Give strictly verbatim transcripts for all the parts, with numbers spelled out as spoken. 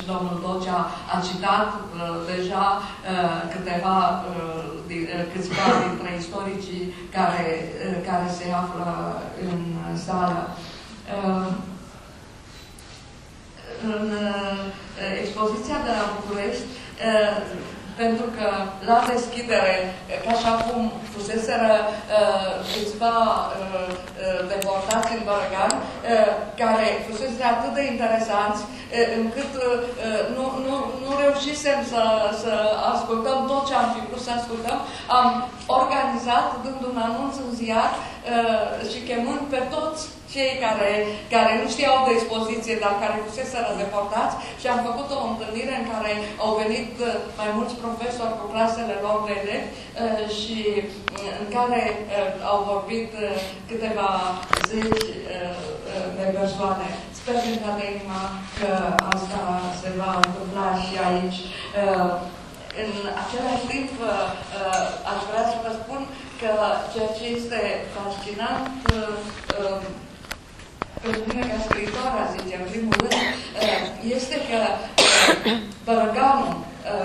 și domnul Docea a citat uh, deja uh, câteva, uh, din, uh, câțiva dintre istoricii care, uh, care se află în sală. Uh, în uh, expoziția de la București, uh, pentru că la deschidere, ca și acum fuseseră uh, câțiva uh, deportați în Bărăgan, uh, care fusese atât de interesanți, uh, încât uh, nu, nu, nu reușisem să, să ascultăm tot ce am fi vrut să ascultăm. Am organizat, dând un anunț în ziar uh, și chemând pe toți cei care, care nu știau de expoziție, dar care fuseseră deportați, și am făcut o întâlnire în care au venit mai mulți profesori cu clasele lor de elevi și în care au vorbit câteva zeci de persoane. Sper din toată inima că asta se va întâmpla și aici. În același timp, aș vrea să vă spun că ceea ce este fascinant pentru mine ca scriitor, a zice, în primul rând, este că Bărăganul,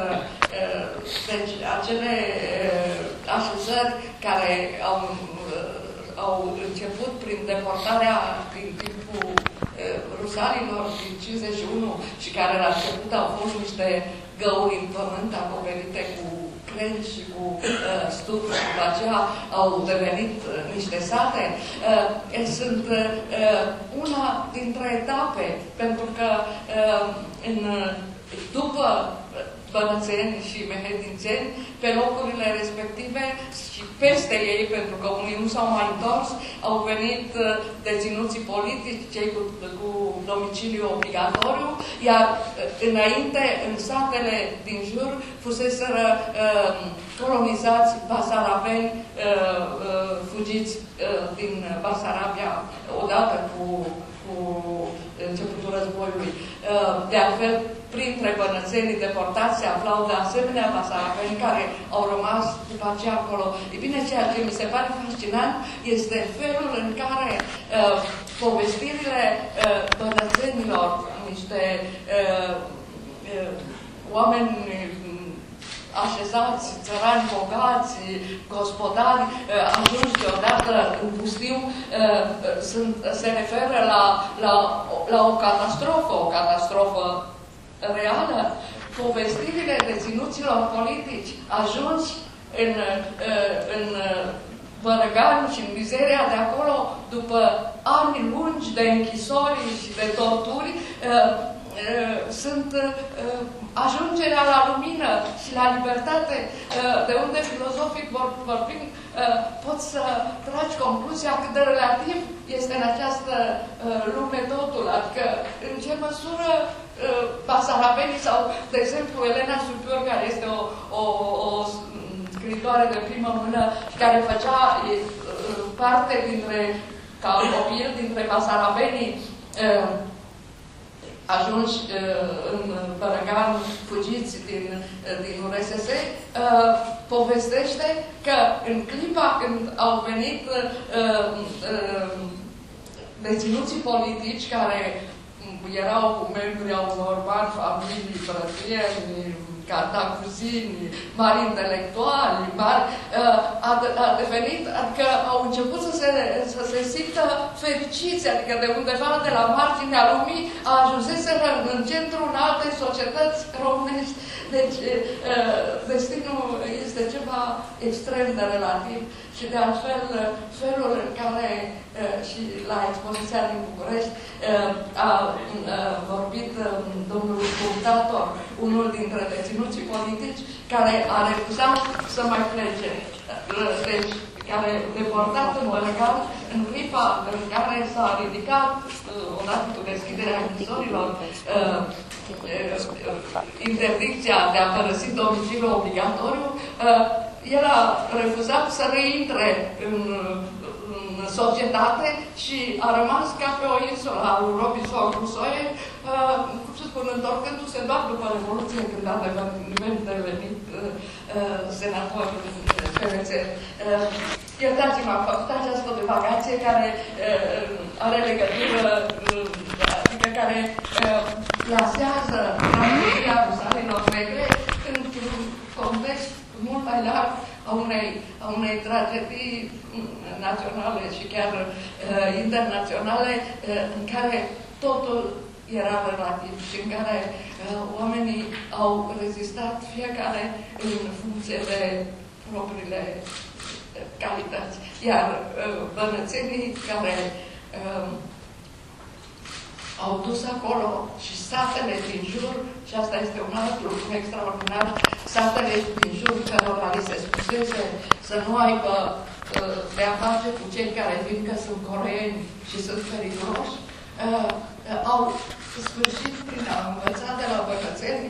deci acele așezări care au, au început prin deportarea din timpul rusalilor din cincizeci și unu și care la început au fost niște găuri în pământ acoperite cu crengi și cu uh, stup și după aceea au devenit uh, niște sate, uh, sunt uh, una dintre etape, pentru că uh, în, după Bănățeni și Mehedințeni, pe locurile respective și peste ei, pentru că unii nu s-au mai întors, au venit deținuții politici, cei cu, cu domiciliu obligatoriu, iar înainte, în satele din jur, fuseseră uh, colonizați basarabeni uh, uh, fugiți uh, din Basarabia odată cu, cu începutul războiului. Uh, de altfel, printre bănățenii deportați se aflau de asemenea basarabeni care au rămas după aceea acolo. E bine, ceea ce mi se pare fascinant este felul în care uh, povestirile uh, bănățenilor, niște uh, uh, oameni așezați, țărani bogați, gospodari, ajunși deodată în pustiu, sunt, se referă la, la, la o catastrofă, o catastrofă reală. Povestirile deținuților politici ajunși în, în Bărăgan și în mizeria de acolo, după ani lungi de închisori și de torturi, sunt ajungerea la lumină și la libertate, de unde filozofic vorbind poți să tragi concluzia cât de relativ este în această lume totul. Adică în ce măsură basarabenii sau, de exemplu, Elena Supior, care este o, o, o scriitoare de primă mână și care făcea parte dintre, ca copil, dintre basarabenii ajunși uh, în Bărăgan, fugiți din, uh, din U R S S, uh, povestește că în clipa când au venit uh, uh, deținuții politici care erau membri au unor mari familii, frățieni, catacuzini, mari intelectuali, mari, a, a devenit, adică au început să se, să se simtă fericiți, adică de undeva de la marginea lumii a ajunseseră în centrul în alte societăți românești. Deci, destinul este ceva extrem de relativ și de altfel felul în care și la expoziția din București a vorbit domnul Purtator, unul dintre deținuții politici, care a refuzat să mai plece. Deci, care deportat în Bărăgan, în clipa în care s-a ridicat, odată cu deschiderea închisorilor, interdicția de a părăsi domiciliul obligatoriu, el a refuzat să reintre în, în societate și a rămas ca pe o insulă a lui Robinson Crusoe, cum să spun, întorcându-se doar după Revoluție, când a devenit, devenit senator P M C. Iertați-mă, am făcut această divagație care are legătură, adică care plasează unei, a unei tragedii naționale și chiar uh, internaționale uh, în care totul era relativ și în care uh, oamenii au rezistat fiecare în funcție de propriile calități. Iar uh, bănățenii care uh, au dus acolo și satele din jur, și asta este un alt lucru extraordinar, satele din jur cărora li se spusese să nu aibă uh, de a face cu cei care vin că sunt coreeni și sunt periculoși, uh, uh, au sfârșit prin a învăța de la bănățeni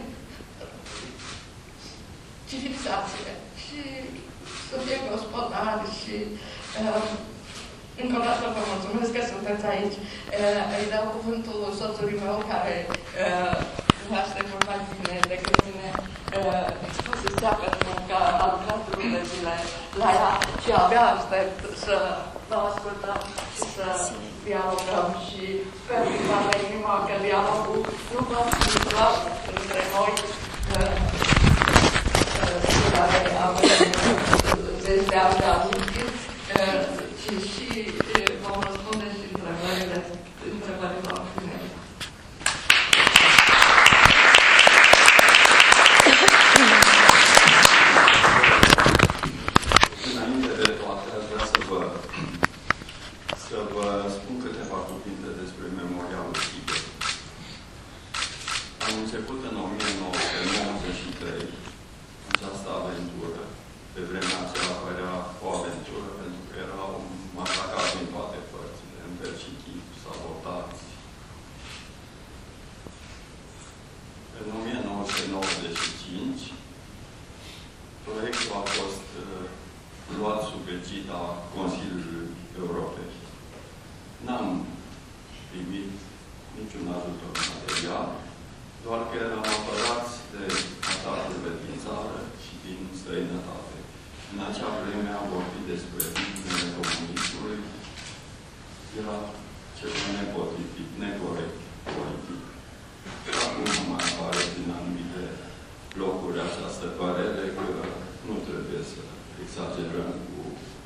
civilizație și să fie gospodari și uh, încă o dată vă mulțumesc că sunteți aici. Uh, îi dau cuvântul soțului meu care uh, cunoaște mult mai bine decât mine uh, expoziția, pentru că a lucrat luni de zile la ea și abia aștept să vă ascultăm și să dialogăm și sper din toată inima că dialogul nu va fi doar între noi uh, uh, care avem zeci de ani de amintiri, ci și vom răspunde și întrebările, întrebările finale. Înainte de toate, aș vrea să vă, să vă spun câteva cuvinte despre Memorialul Sighet. Am început în o mie nouă sute nouăzeci și trei această aventură. Pe vremea aceea era o aventură pentru că erau masacrați din toate părțile, în fel și chip, sabotați. În o mie nouă sute nouăzeci și cinci, proiectul a fost uh, luat sub egida Consiliului Europei. N-am primit niciun ajutor material, doar că eram apărați de atacurile din țară și din străinătate. În acea vreme a vorbit despre victimele comunismului, era ceva nepotrivit, necorect politic. Acum nu mai apare din anumite locuri această părere că nu trebuie să exagerăm cu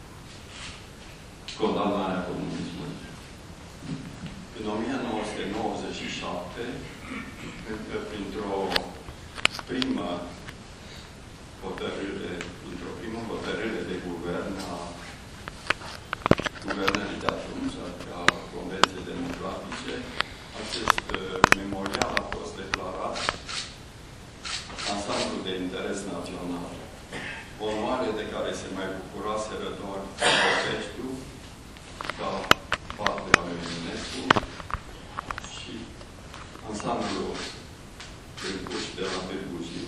condamnarea comunismului. În o mie nouă sute nouăzeci și șapte, încă printr-o primă hotărâre, într-o primă hotărâre de guvern a guvernării de atunci, a Convenției Democratice, acest memorial a fost declarat ansamblu de interes național. Onoare de care se mai bucuraseră doar Popescu, ca parte a lui Eminescu, și ansamblu Târguși de la Târgu Jiu.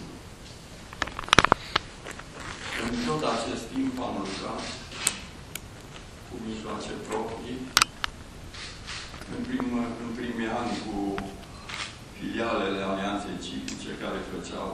În tot acest timp am lucrat cu mijloace proprii, în, prim, în primii ani cu filialele Alianței Civice care făceau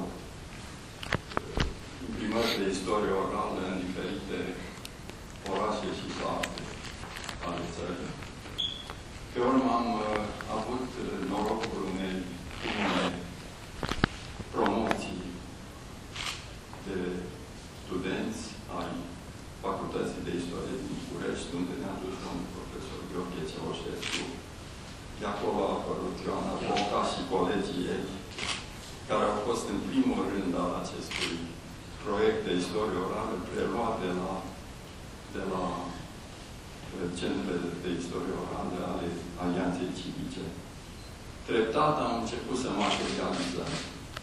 imprimări de istorie orală în diferite orașe și sate ale țării. Pe urmă am uh, avut norocul unei bune promoții de studenți ai Facultății de Istorie din București, unde ne-a dus domnul profesor Gheorghe Ceaușescu. De acolo a apărut Ioana Boca și colegii ei, care au fost în primul rând al acestui proiect de istorie orală preluat de la, de la centrele de istorie orală ale Alianței Civice. Treptat am început să materializăm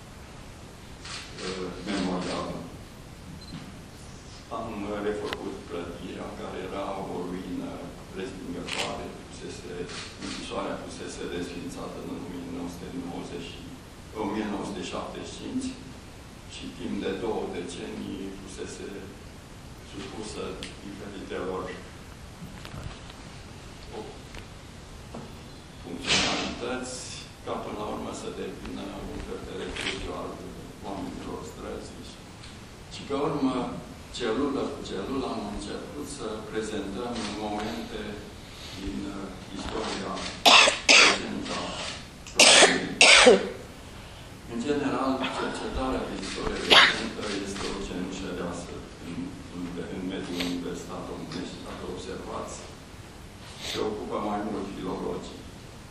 uh, memorialul. Am refăcut clădirea, care era o ruină respingătoare, închisoarea fusese desfințată în o mie nouă sute șaptezeci și cinci și timp de două decenii fusese supusă diferitelor funcționalități, ca până la urmă să devină un fel de refugiu al oamenilor străzi. Și pe urmă, celulă cu celulă, am început să prezentăm momente din uh, istoria prezentă. În general, cercetarea de istorie recentă este o cenușă reasă în, în, în mediul universitar românesc. Dacă observați, se ocupă mai mult filologii.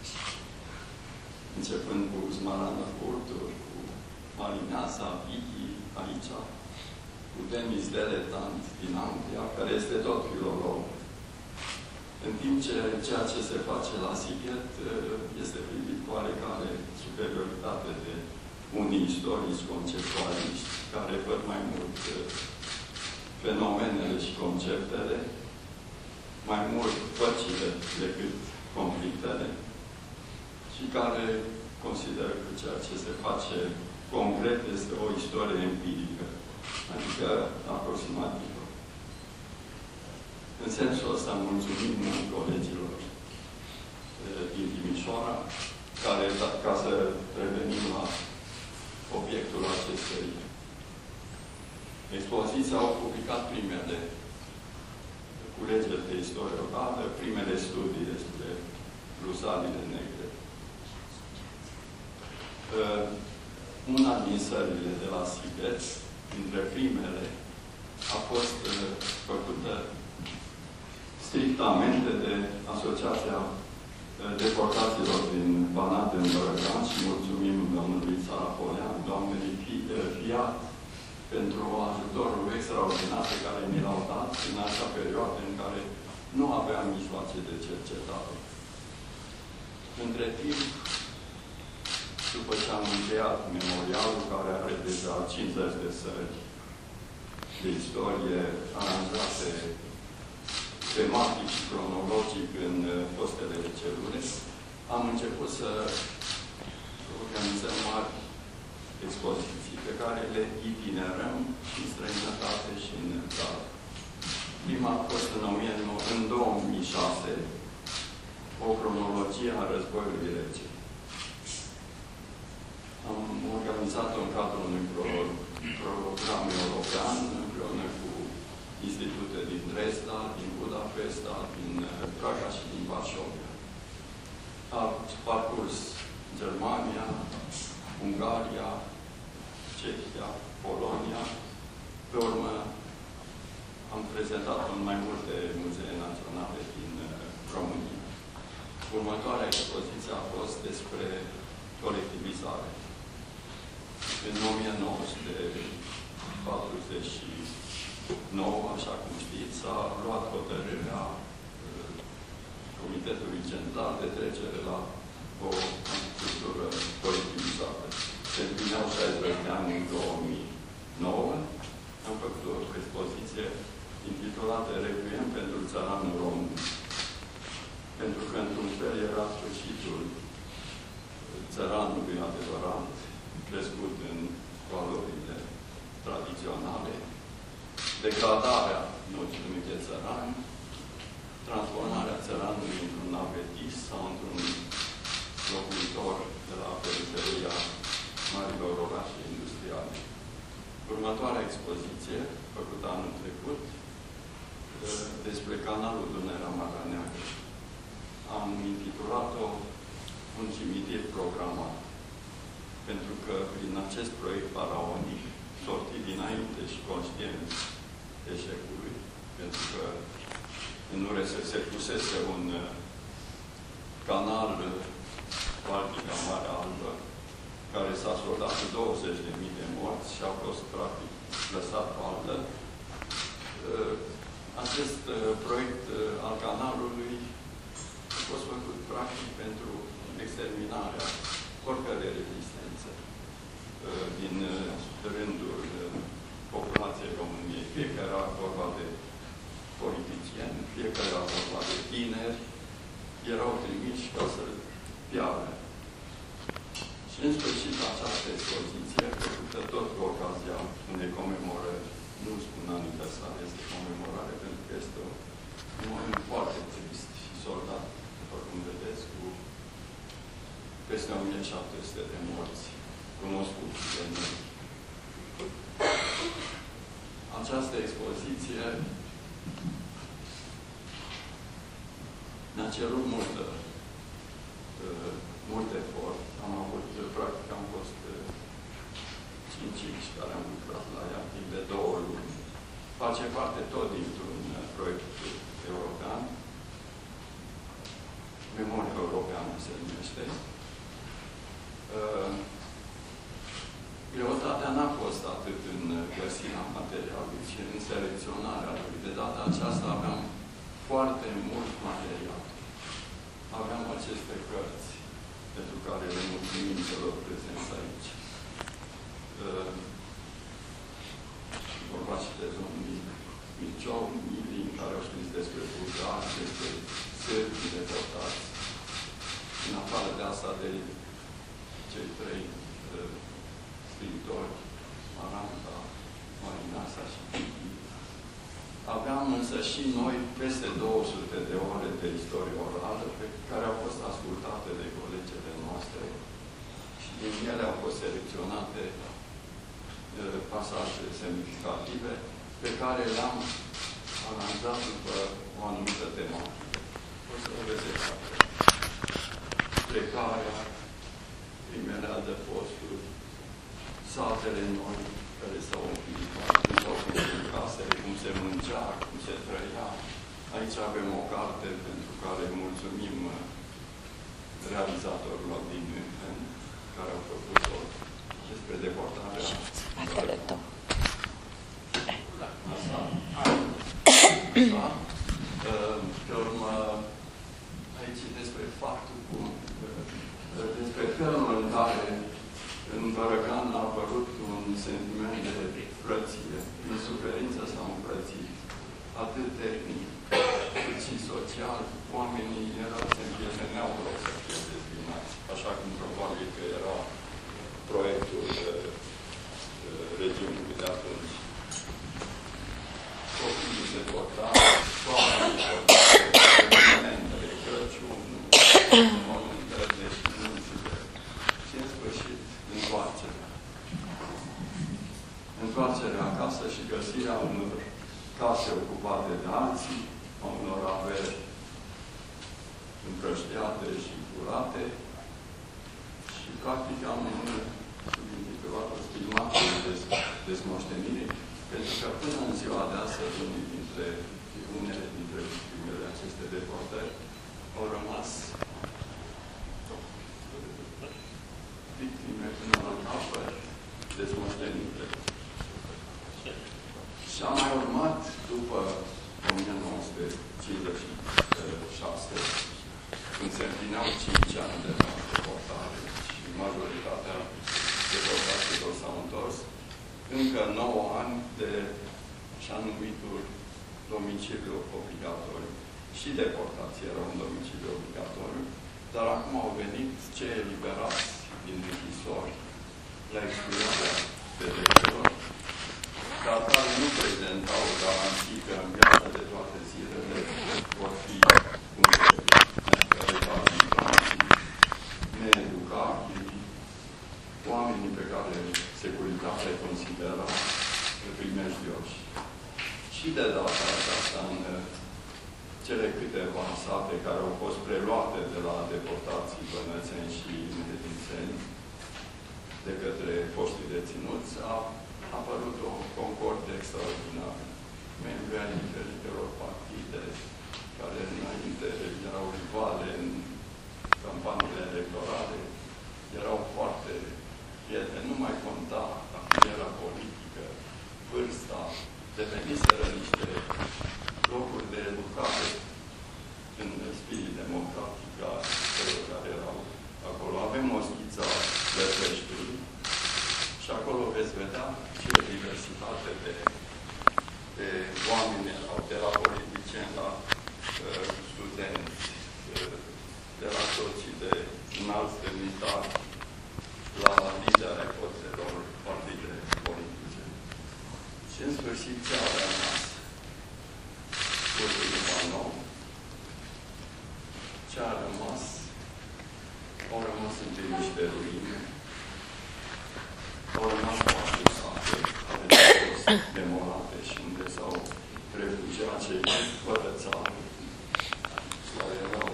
Începând cu Smaranda Curtur, cu Marineasa, Vichi, aici, cu Denis Deletant din Anglia, care este tot filolog. În timp ce ceea ce se face la Sighet este privit cu oarecare superioritate de unii istorici conceptualiști, care văd mai mult fenomenele și conceptele, mai mult păcile decât conflictele, și care consideră că ceea ce se face concret este o istorie empirică, adică aproximativă. În sensul ăsta mulțumim colegilor din Timișoara, care, ca să revenim la obiectul acestei expoziții, au publicat primele culegeri de istorie orală, primele studii despre rusalile negre. Una din sările de la Sighet, dintre primele, a fost făcută strictamente de Asociația Deportaților din Banat în Bărăgan și mulțumim domnului Țarapolean, doamnei Fiat, pentru ajutorul extraordinar pe care mi l-au dat în acea perioadă în care nu aveam mijloace de cercetare. Între timp, după ce am încheiat memorialul, care are deja cincizeci de sări de istorie aranjate tematic și cronologic în fostele celule, am început să organizăm mari expoziții pe care le itinerăm în străinătate și în țară. Prima a fost în două mii șase, o cronologie a războiului rece. Am organizat-o în cadrul unui program european, împreună cu institute din Dresda, din Budapesta, din Praga și din Varsovia. A parcurs Germania, Ungaria, Cehia, Polonia. Pe urmă, am prezentat-o în mai multe muzee naționale din România. Următoarea expoziție a fost despre colectivizare. În o mie nouă sute patruzeci și nouă, așa cum știți, s-a luat hotărârea Comitetului Central de trecere la o structură colectivizată. Se împlineau șaizeci de ani în două mii nouă. Am făcut o expoziție intitulată Requiem pentru țăranul român. Pentru că, într-un fel, era sfârșitul țăranului adevărat, crescut în valorile tradiționale, degradarea noțiunii de țăran, transformarea țăranului într-un navetist sau într-un locuitor de la periferia marilor orașe industriale. Următoarea expoziție, făcută anul trecut, despre canalul Dunărea-Marea Neagră. Am intitulat-o Un cimitir programat. Pentru că prin acest proiect faraonic, sortit dinainte și conștient eșecului, pentru că în U R S S se pusese un canal Baltica Marea Albă, care s-a soldat cu douăzeci de mii de morți și a fost practic lăsat baldă. Acest proiect al canalului a fost făcut practic pentru exterminarea oricărei rezistențe din rândul populației României. Fie că era vorba de politicieni, fie că era vorba de tineri, erau trimiși ca să piară. Și în sfârșit această expoziție, făcută tot cu ocazia unei comemorări, nu spun aniversar, este comemorare, pentru că este un moment foarte trist și soldat, după cum vedeți, cu peste o mie șapte sute de morți cunoscuți de noi. Această expoziție ne-a cerut multă, uh, mult efort. Am avut, practic, am fost uh, cinci, care am lucrat la ea timp de două luni. Face parte tot dintr-un proiect european. Memoria Europeană se numește. Uh, Greutatea n-a fost atât în găsirea materialului, ci în selecționarea lui. De data aceasta aveam foarte mult material. Aveam aceste cărți, pentru care le mulțumim celor prezenți aici. Uh, vorba și de domnii Miciou, Milin, care au scris despre bulgari, despre sârbii deportați. În afară de asta, de cei trei uh, scriitori, Maranta, Marinasa și Pipi. Aveam însă și noi peste două sute de ore de istorie orală pe care au fost ascultate de colegele noastre și din ele au fost selecționate uh, pasaje semnificative pe care le-am analizat după o anumită tematică. O să o vedeți acolo. Plecarea, primele adăposturi, satele noi care s-au oprit, cum s-au construit casele, cum se mâncea, cum se trăia. Aici avem o carte pentru care mulțumim realizatorilor din München, care au făcut-o despre deportarea. Acolo tău. Asta. Asta. Pe urmă, aici despre faptul cum, despre felul în care în Bărăgan a apărut un sentiment de frăție, prin suferință sau împrățit, atât tehnic, cât și social. Oamenii erau se împieteneau rău să fie dezbinați, așa cum probabil că era proiectul regimului de atunci. Copiii se portau, oamenii se portau, elementele, Crăciun, mormântări de științele și, în sfârșit, întoarcerea. Întoarcerea acasă și găsirea unor case ocupate de alții, a unor averi împrăștiate și curate și, practic, am un stimat de desmoștenire, pentru că până în ziua de astăzi, unii dintre, unele dintre victimele aceste deportări au rămas victime până la capăt dezmoștenite. Și a mai urmat, după o mie nouă sute cincizeci și șase, când se împlineau cinci ani de la deportare și majoritatea deportaților s-au întors, încă nouă ani de așa numitul domiciliu obligatoriu. Și deportații erau în domiciliu obligatoriu, dar acum au venit cei eliberați din închisori la expirarea pedepselor, dar care nu prezentau garanții că în viața de toate zilele vor fi needucați, oamenii pe care securitatea considera primejdioși. Și de data aceasta, în cele câteva sate care au fost preluate de la deportații bănățeni și medințeni de către foștii deținuți, a apărut o concordie extraordinară. Membrii ai diferitelor partide, care înainte erau rivale în campaniile electorale, erau foarte prieteni, nu mai conta afiliera politică, vârsta, deveniseră niște locuri de educare în spirit democratic a celor care erau acolo. Avem o schiță a Lăpeștiului și acolo veți vedea și o diversitate de, de oameni, de la politicieni, la uh, studenți, uh, de la soții de înalți demnitari, la lideri ai forțelor partide politice. Și în sfârșit ce a rămas? Ultima nou. Ce a rămas? Au rămas întâi niște ruine. Au rămas foarte sate, care au fost demolate și unde s-au refugiat cei fără țară, care erau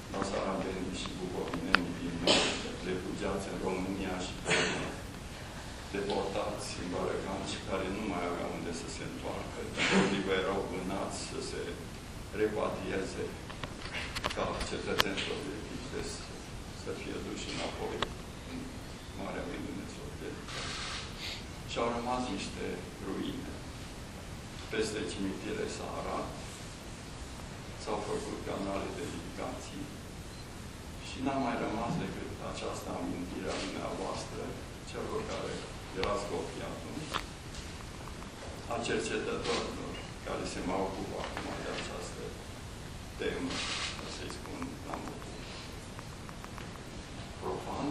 basarabenii și bucovinenii din refugiați în România și pe urmă. deportați în Bărăgan și care nu mai aveau unde să se întoarcă. Adică erau vânați să se repatrieze ca cetățeni sovietici, deci să fie duși înapoi în Marea Uniune Sovietică. Și au rămas niște ruine. Peste cimitire Sahara s-au făcut canale de irrigații și n-a mai rămas decât această amintire a dumneavoastră, celor care erați copii atunci, a cercetătorilor care se mai ocupă acum de această temă, să-i spun, la modul profan.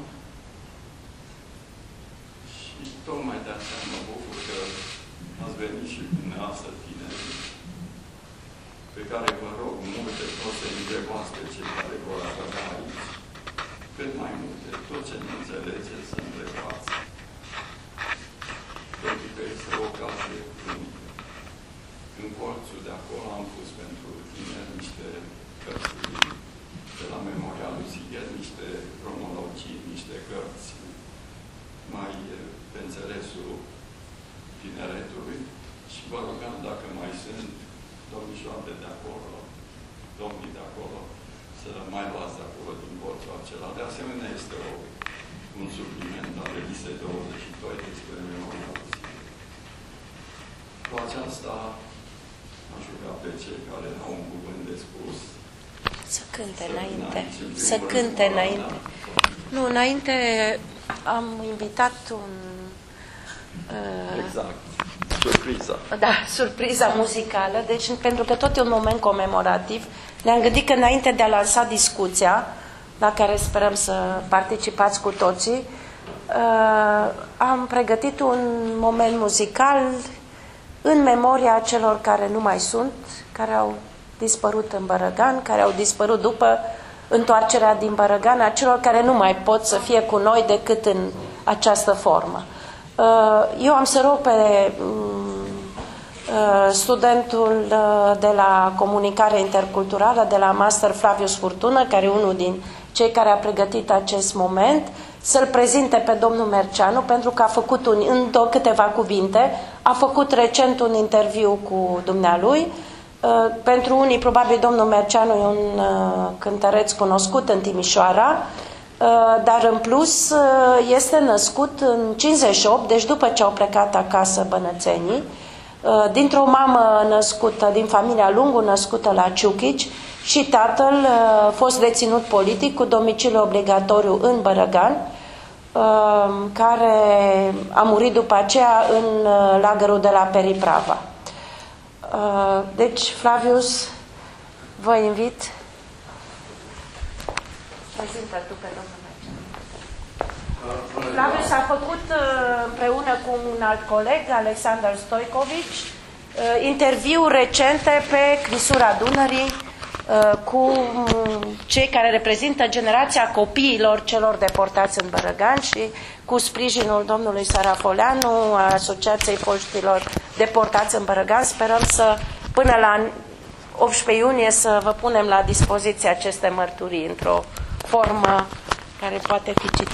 Și tocmai de aceea mă bucur că ați venit și dumneavoastră tinerii, pe care vă rog multe, tot să întrebați pe cei care vor avea aici, cât mai multe, tot ce nu înțelegeți să întrebați. Pentru că este o ocazie unică. În colțul de acolo am pus pentru tineri niște cărți de la Memorialul Sighet, niște cronologii, niște cărți mai pe înțelesul tineretului și vă rugam dacă mai sunt domnișoare de acolo, domnii de acolo, să mai luați de acolo din colțul acela. De asemenea, este o, un supliment al revistei douăzeci și doi despre Memorialul Sighet. Cu aceasta aș ruga pe cei care au un cuvânt de spus să cânte înainte. Să cânte înainte. Nu, înainte am invitat un... Uh, exact. Surpriza. Da, surpriza muzicală. Deci, pentru că tot e un moment comemorativ, ne-am gândit că înainte de a lansa discuția, la care sperăm să participați cu toții, uh, am pregătit un moment muzical în memoria celor care nu mai sunt, care au dispărut în Bărăgan, care au dispărut după întoarcerea din Bărăgan, a celor care nu mai pot să fie cu noi decât în această formă. Eu am să rog pe studentul de la Comunicare Interculturală, de la Master Flavius Furtună, care e unul din cei care a pregătit acest moment, să-l prezinte pe domnul Merceanu, pentru că a făcut un, în două câteva cuvinte, a făcut recent un interviu cu dumnealui. Pentru unii, probabil, domnul Merceanu e un cântăreț cunoscut în Timișoara, dar în plus este născut în cincizeci și opt, deci după ce au plecat acasă bănățenii, dintr-o mamă născută, din familia Lungu, născută la Ciuchici, și tatăl a fost deținut politic cu domiciliu obligatoriu în Bărăgan, care a murit după aceea în lagărul de la Periprava. Deci, Flavius, vă invit. Prezintă-l tu pe domnul Merceanu. Flavius a făcut împreună cu un alt coleg, Alexander Stoicovici, interviuri recente pe clisura Dunării cu cei care reprezintă generația copiilor celor deportați în Bărăgan și cu sprijinul domnului Sarafoleanu, a Asociației Foștilor Deportați în Bărăgan. Sperăm să, până la optsprezece iunie, să vă punem la dispoziție aceste mărturii într-o formă care poate fi citită.